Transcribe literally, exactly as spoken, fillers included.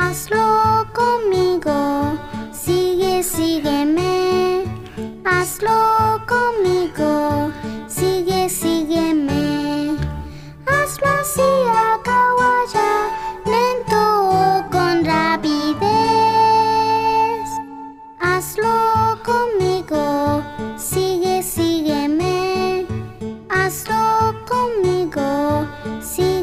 Hazlo conmigo, sigue, sígueme. Hazlo conmigo, sigue, sígueme. Hazlo así, Akawaya, lento o con rapidez. Hazlo conmigo, sigue, sígueme. Hazlo conmigo, sigue.